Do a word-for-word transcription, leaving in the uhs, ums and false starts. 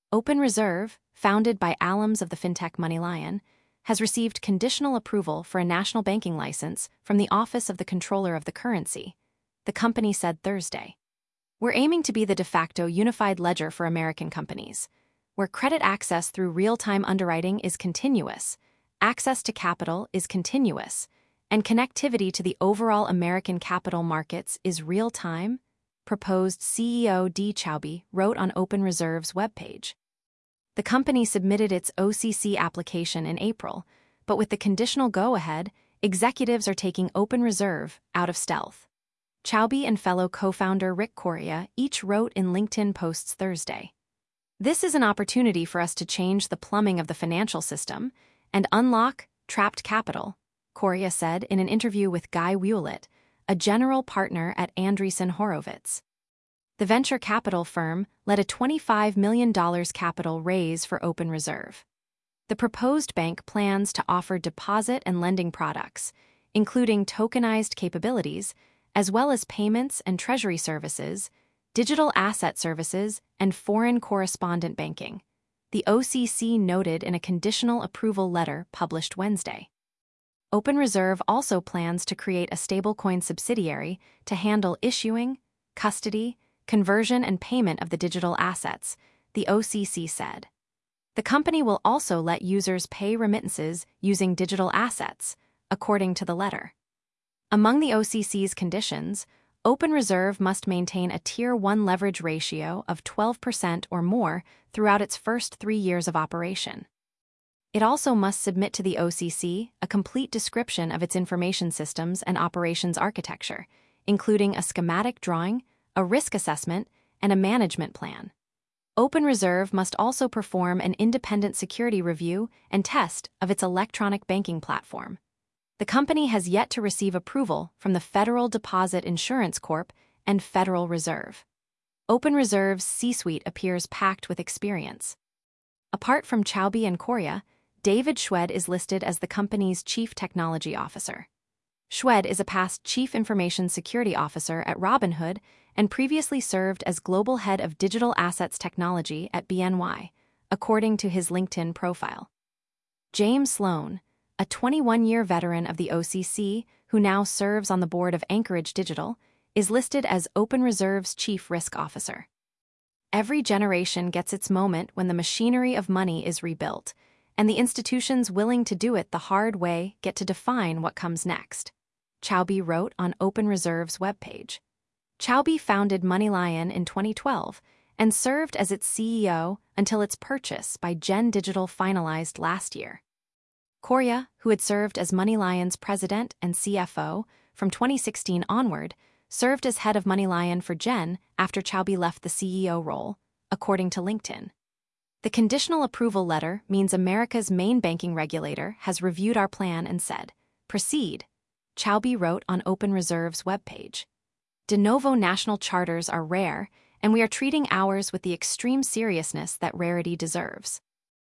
Open Reserve, founded by alums of the fintech MoneyLion, has received conditional approval for a national banking license from the Office of the Comptroller of the Currency, the company said Thursday. We're aiming to be the de facto unified ledger for American companies, where credit access through real-time underwriting is continuous, access to capital is continuous, and connectivity to the overall American capital markets is real-time, proposed C E O Dee Choubey wrote on Open Reserve's webpage. The company submitted its O C C application in April, but with the conditional go-ahead, executives are taking Open Reserve out of stealth. Choubey and fellow co-founder Rick Correia each wrote in LinkedIn posts Thursday. This is an opportunity for us to change the plumbing of the financial system and unlock trapped capital, Correia said in an interview with Guy Hewlett, a general partner at Andreessen Horowitz. The venture capital firm led a twenty-five million dollars capital raise for Open Reserve. The proposed bank plans to offer deposit and lending products, including tokenized capabilities, as well as payments and treasury services, digital asset services, and foreign correspondent banking, the O C C noted in a conditional approval letter published Wednesday. Open Reserve also plans to create a stablecoin subsidiary to handle issuing, custody, conversion and payment of the digital assets, the O C C said. The company will also let users pay remittances using digital assets, according to the letter. Among the O C C's conditions, Open Reserve must maintain a Tier one leverage ratio of twelve percent or more throughout its first three years of operation. It also must submit to the O C C a complete description of its information systems and operations architecture, including a schematic drawing, a risk assessment, and a management plan. Open Reserve must also perform an independent security review and test of its electronic banking platform. The company has yet to receive approval from the Federal Deposit Insurance Corp and Federal Reserve. Open Reserve's C-suite appears packed with experience. Apart from Choubey and Correia, David Schwed is listed as the company's chief technology officer. Schwed is a past chief information security officer at Robinhood and previously served as global head of digital assets technology at B N Y, according to his LinkedIn profile. James Sloan, a twenty-one-year veteran of the O C C who now serves on the board of Anchorage Digital, is listed as Open Reserve's chief risk officer. Every generation gets its moment when the machinery of money is rebuilt, and the institutions willing to do it the hard way get to define what comes next, Choubey wrote on Open Reserve's webpage. Choubey founded MoneyLion in twenty twelve and served as its C E O until its purchase by Gen Digital finalized last year. Correia, who had served as MoneyLion's president and C F O from twenty sixteen onward, served as head of MoneyLion for Gen after Choubey left the C E O role, according to LinkedIn. The conditional approval letter means America's main banking regulator has reviewed our plan and said, "Proceed," Choubey wrote on Open Reserve's webpage. De novo national charters are rare, and we are treating ours with the extreme seriousness that rarity deserves.